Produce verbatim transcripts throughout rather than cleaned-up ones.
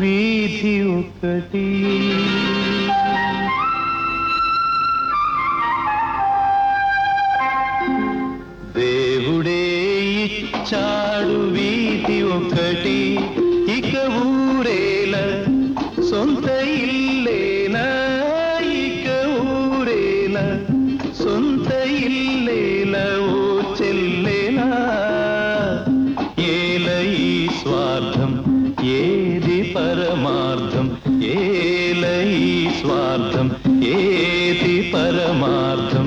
వీధి ఒకటి దేవుడే ఇచ్చాడు వీధి ఒకటి ఇక ఊరేల సొంత ఇల్లేనా ఇక ఊరేల సొంత ఇల్లేల ఓ చెల్లేనా ఏల ఈ స్వార్థం ఏది పరమార్థం ఏల ఈ స్వార్థం ఏది పరమార్థం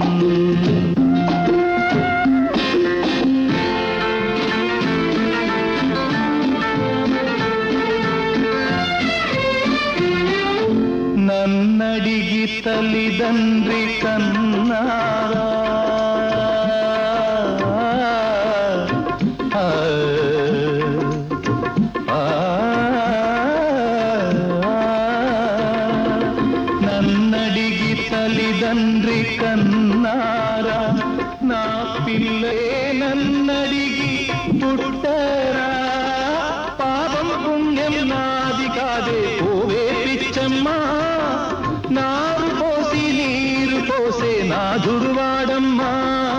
నన్నడిగి తల్లిదండ్రి కన్నారా నన్నడిగి తల్లిదండ్రి కన్నారా నా పిల్లే నన్నడిగి పుట్టరా పాపం పుణ్యం నాది కాదే ఓవే పిచ్చమ్మా నారు పోసి నీరు పోసే నాథుడు వాడమ్మా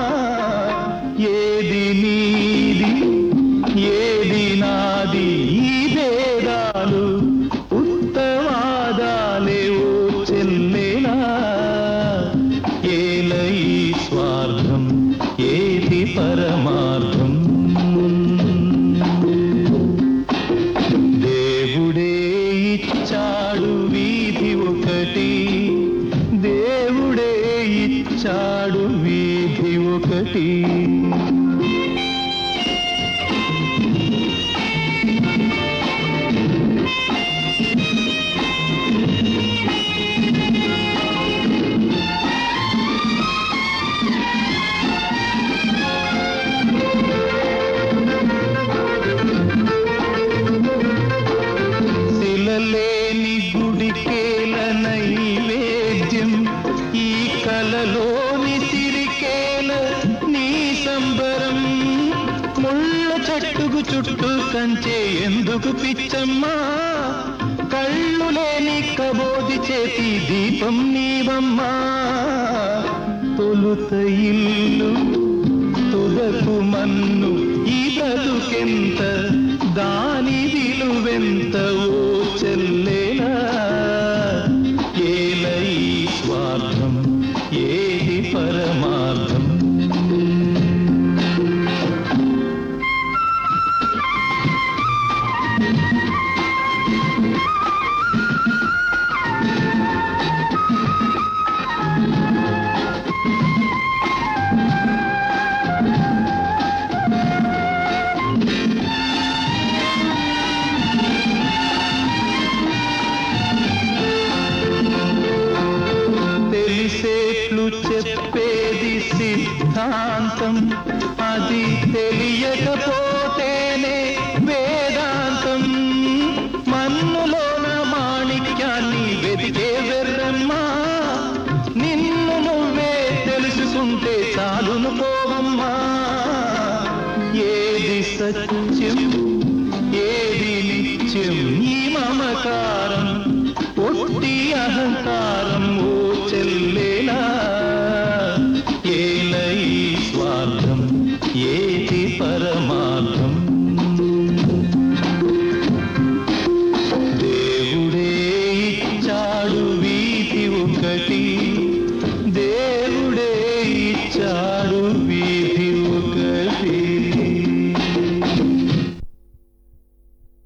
ఏది నీది ఏది నాది ఈ భేదాలు ఉత్తవాదాలే ఓ చెల్లేనా ఏల ఈ స్వార్థం ఏది పరమార్థం దేవుడే ఇచ్చాడు వీధి ఒకటి దేవుడే ఇచ్చాడు వీధి ఒకటి శిలలేని గుడికేల నైవేద్యం ఈ కలలోని సిరికేల నీ సంబరం ముళ్ళ చెట్టుకు చుట్టూ కంచే ఎందుకు పిచ్చమ్మా కళ్ళు లేని కబోది చేతి దీపం నీవమ్మా తొలుత ఇల్లు తుదకు మన్ను ఈ బ్రతుకెంత దాని విలువెంత ఓ చెల్లేనా ఏల ఈ స్వార్థం ఏది పరమార్థం తెలిసేట్లు చెప్పేది సిద్ధాంతం అది తెలియకపోతేనే వేదాంతం మన్నులోన మాణిక్యాన్ని వెదికే వెర్రమ్మా నిన్ను నువ్వే తెలుసుకుంటే చాలును పోవమ్మా ఏది సత్యం ఏది నిత్యం ఈ మమకారం ఒట్టి అహంకారం